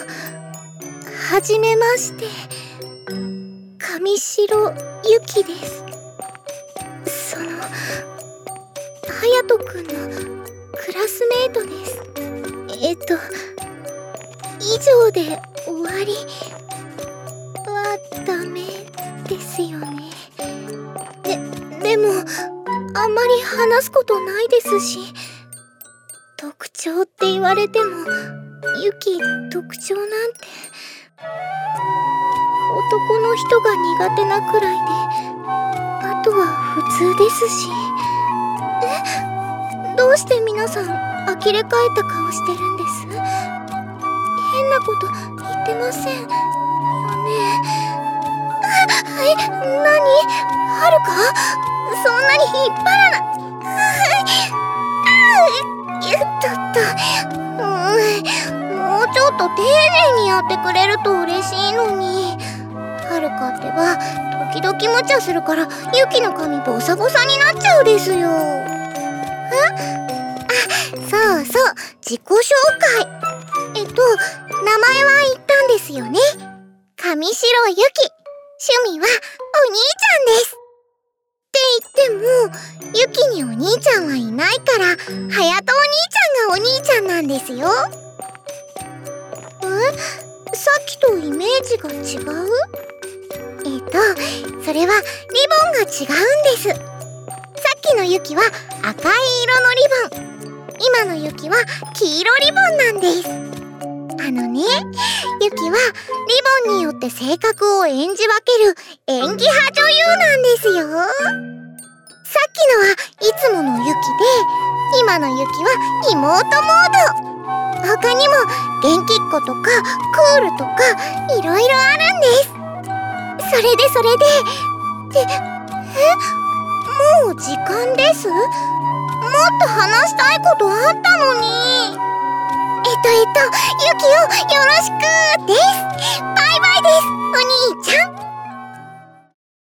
はじめまして。上白ゆきです。隼人くんのクラスメートです。以上で終わりはダメですよね。でもあんまり話すことないですし、特徴って言われてもユキ特徴なんて男の人が苦手なくらいで、あとは普通ですし。どうして皆さん呆れ返った顔してるんです？変なこと言ってませんよね？何？はるか？そんなに引っ張らな。もうちょっと丁寧にやってくれると嬉しいのに。はるかってば時々無茶するからユキの髪ボサボサになっちゃうですよ。そうそう、自己紹介。名前は言ったんですよね。上白ゆき。趣味はお兄ちゃんです。って言ってもゆきにお兄ちゃんはいないから、隼人お兄ちゃんがお兄ちゃんなんですよ。さっきとイメージが違う？それはリボンが違うんです。さっきのゆきは赤い色のリボン。今のユキは黄色リボンなんです。ユキはリボンによって性格を演じ分ける演技派女優なんですよ。さっきのはいつものユキで、今のユキは妹モード。他にも元気っ子とかクールとかいろいろあるんです。それでもう時間です？もっと話したいことあったのに。ユキをよろしくです。バイバイです、お兄ちゃん。